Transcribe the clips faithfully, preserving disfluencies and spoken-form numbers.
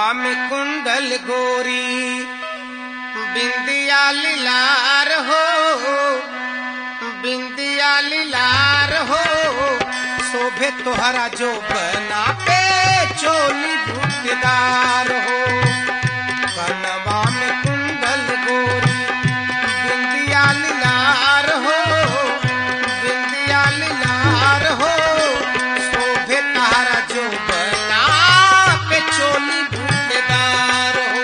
में कुंडल गोरी बिंदिया लीलार हो, बिंदिया लीलार हो, शोभे तोहरा जो बना पे चोली बूटीदार हो। कनवा में कुंडल गोरी बिंदिया लीलार हो, बिंदिया लीलार हो, शोभे तोहरा जो बना पे चोली बूटीदार हो।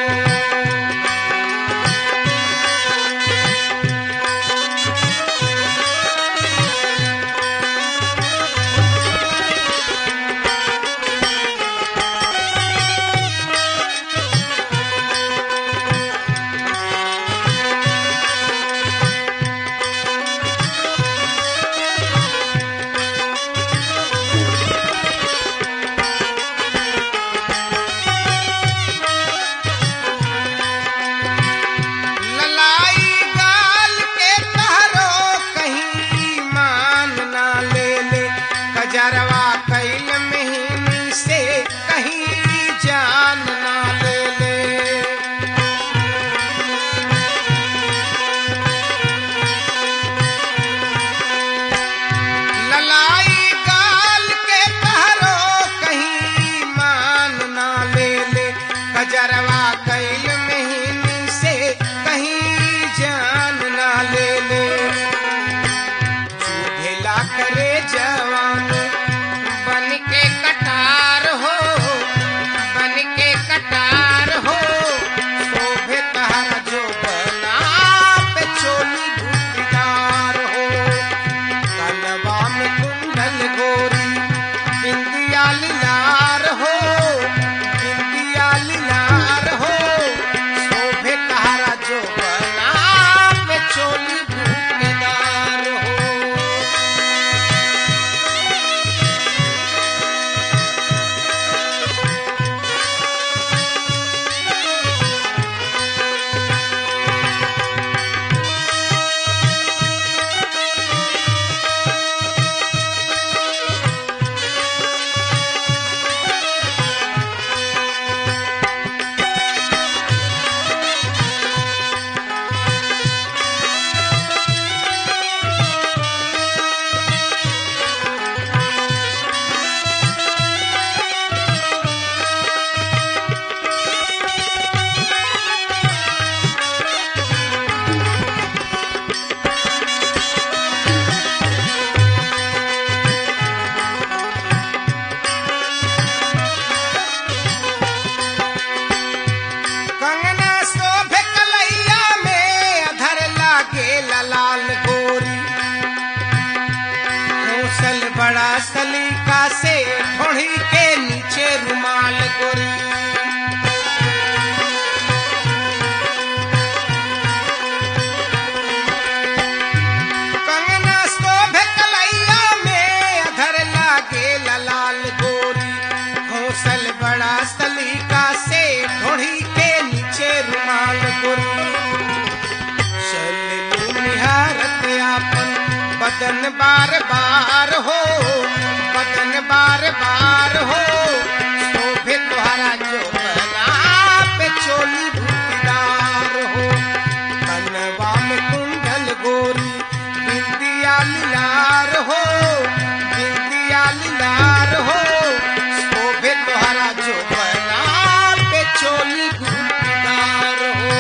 गजरवा कैल महीनी से कहीं जान ना ले ले। ललाई गाल के तहरो कहीं मान ना ले ले। गजरवा कैल महीनी से कहीं जान ना ले ले। चूधेला करे जवान बन के कटार हो, बन के कटार हो, शोभे तहरा जो बना पे चोली बूटीदार हो। कनवा में कुंडल गोरी बिंदिया लीलार हो, बिंदिया लीलार हो, शोभे तहरा जो बना पे चोली बूटीदार हो। लाल गोरी घूसल बड़ा सलीका से ढोड़ी के नीचे रुमाल गोरी। कंगना शोभे कलैया में अधर लागे लाल गोरी घूसल बड़ा सलीका से ढोड़ी के नीचे रुमाल गोरी। बदन बार बार हो, बदन बार बार हो, शोभे तोहरा जो बना पे चोली बूटीदार हो। कनवा में कुंडल गोरी बिंदिया लीलार हो, बिंदिया लीलार हो, शोभे तोहरा जो बना पे चोली बूटीदार हो।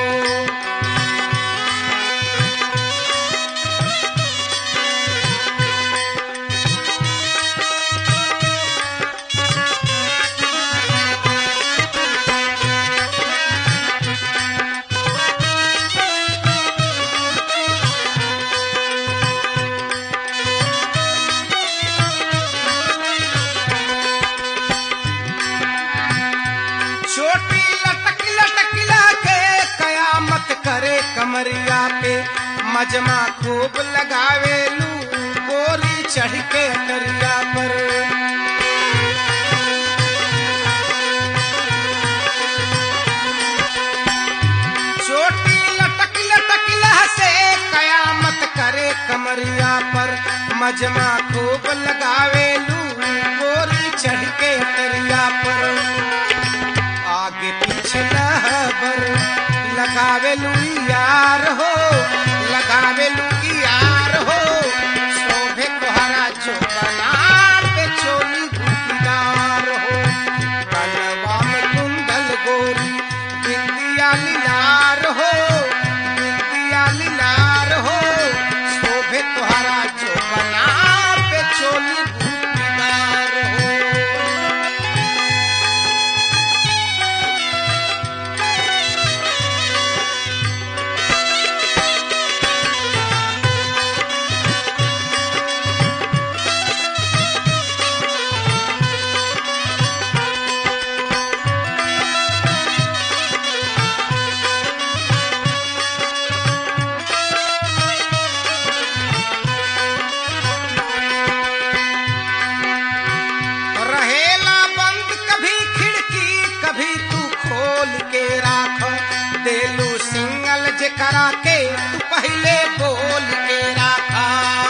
छोटी लटक लटक के कयामत करे कमरिया पे मजमा खूब लगावे लू गोरी चढ़ के करिया पर। छोटी लटक लटक से कयामत करे कमरिया पर मजमा खूब लगावे लू गोरी चढ़ के करिया पर। लगावेलू यार हो लगावेलू यार हो शोभे तोहरा जो बना पे चोली बूटीदार हो कनवा में कुंडल गोरी बिंदिया लीलार हो बिंदिया लीलार हो शोभे तोहरा जो बना पे चोली बूटीदार हो। रहेला बंद कभी खिड़की कभी तू खोल के राख देलू सिंगल जे करा के तू पहले बोल के राखा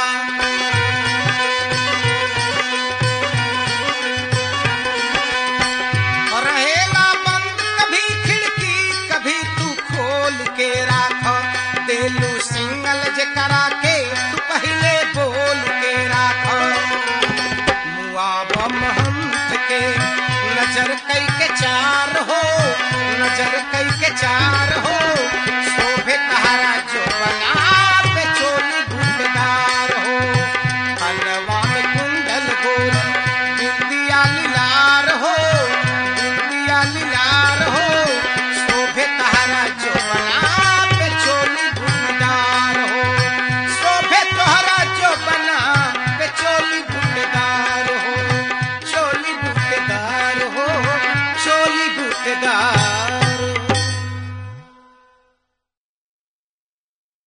रहेला बंद कभी खिड़की कभी तू खोल के राख देलू सिंगल जे करा के तू पहले बोल के राख मुआवा महंत के नजर कई के चार हो नजर कई के चार